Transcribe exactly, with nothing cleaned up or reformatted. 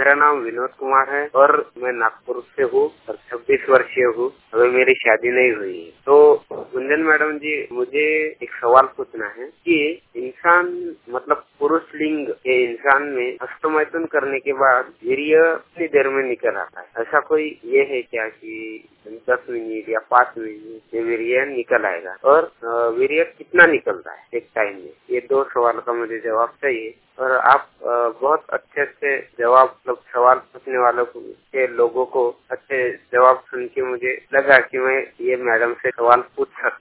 मेरा नाम विनोद कुमार है और मैं नागपुर से हूँ और छब्बीस वर्षीय हूँ। अभी मेरी शादी नहीं हुई है। तो गुंजन मैडम जी, मुझे एक सवाल पूछना है कि इंसान मतलब पुरुष लिंग के इंसान में हस्तमैथुन करने के बाद वीर्य कितनी देर में निकल आता है? ऐसा कोई ये है क्या कि दस मिनट या पाँच मिनट ये वीर्य निकल आएगा? और वीर्य कितना निकलता है एक टाइम में? ये दो सवाल का मुझे जवाब चाहिए। और आप बहुत अच्छे से जवाब मतलब सवाल पूछने वालों के लोगों को अच्छे जवाब सुन के मुझे लगा कि मैं ये मैडम से सवाल पूछ सकता